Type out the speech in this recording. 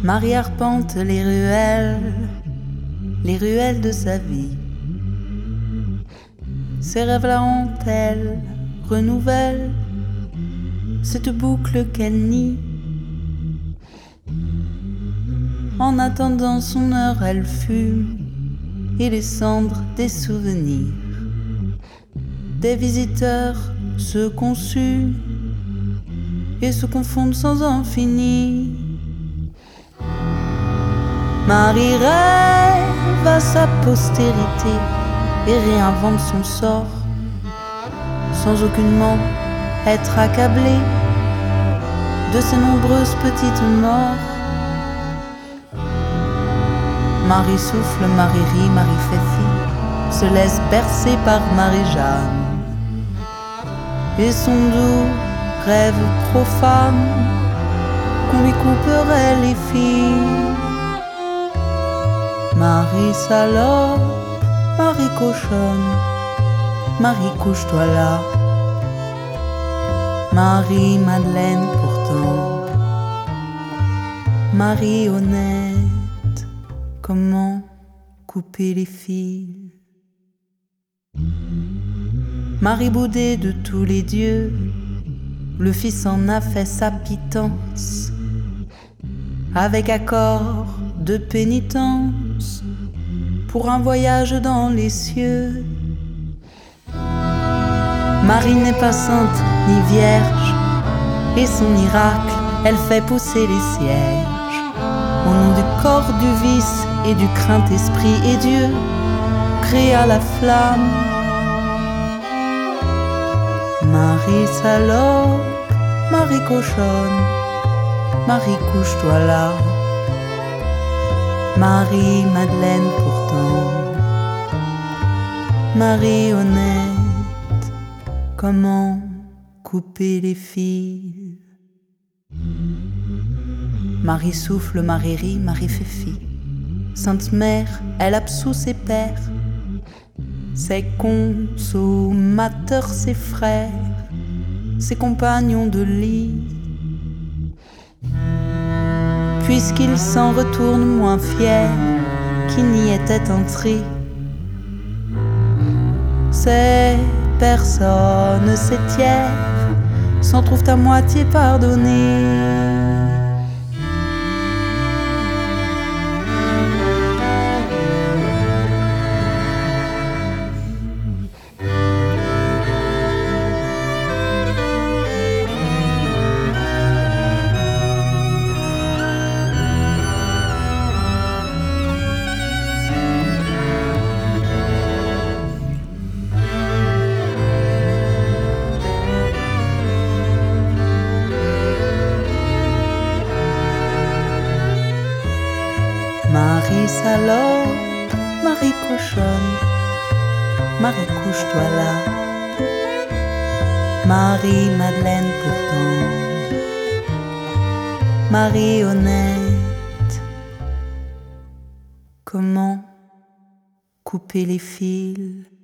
Marie arpente les ruelles de sa vie. Ses rêves la hantent, elle renouvelle cette boucle qu'elle nie. En attendant son heure, elle fume et les cendres des souvenirs. Des visiteurs se consument et se confondent sans en finir. Marie rêve à sa postérité et réinvente son sort sans aucunement être accablée de ses nombreuses petites morts. Marie souffle, Marie rit, Marie fait fi, se laisse bercer par Marie-Jeanne et son doux rêve profane qu'on lui couperait les filles. Marie salope, Marie cochonne, Marie couche-toi là. Marie Madeleine pourtant, Marie honnête, comment couper les fils? Marie boudée de tous les dieux, le Fils en a fait sa pitance, avec accord de pénitence pour un voyage dans les cieux. Marie n'est pas sainte ni vierge, et son miracle, elle fait pousser les cierges. Au nom du corps, du vice et du craint esprit, et Dieu créa la flamme. Marie salope, Marie cochonne, Marie couche-toi là. Marie Madeleine pourtant, Marie honnête, comment couper les fils? Marie souffle, Marie rit, Marie fait fi. Sainte Mère, elle absout ses pères, ses consommateurs, ses frères, ses compagnons de lit. Puisqu'ils s'en retournent moins fiers qu'ils n'y étaient entrés, ces personnes, ces tiers, s'en trouvent à moitié pardonnées. Marie salope, Marie cochonne, Marie couche-toi là. Marie Madeleine pourtant, Marie honnête, comment couper les fils?